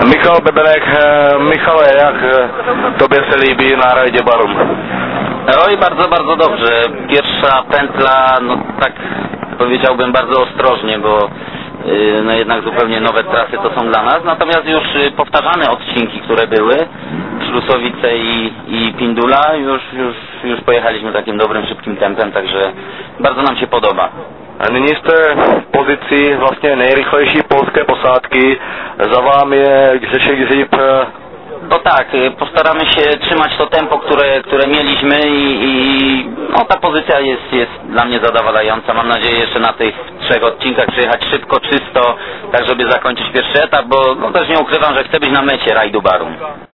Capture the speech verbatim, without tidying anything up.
Michal Bebenek, Michale, jak tobie się líbí na rajdzie Barum? Oj, bardzo, bardzo dobrze. Pierwsza pętla, no tak powiedziałbym bardzo ostrożnie, bo yy, no jednak zupełnie nowe trasy to są dla nas. Natomiast już yy, powtarzane odcinki, które były, Szlusowice i, i Pindula, już, już, już pojechaliśmy takim dobrym, szybkim tempem, także bardzo nam się podoba. A nyní jste v pozici vlastně nejrychlejší polské posádky, za vámi je Grzesiek Grzyb. No tak, postaramy się trzymać to tempo, które, które mieliśmy i, i no, ta pozycja jest, jest dla mnie zadowalająca. Mam nadzieję jeszcze na tych trzech odcinkach przyjechać szybko, czysto, tak żeby zakończyć pierwszy etap, bo no, też nie ukrywam, że chcę być na mecie rajdu Barum.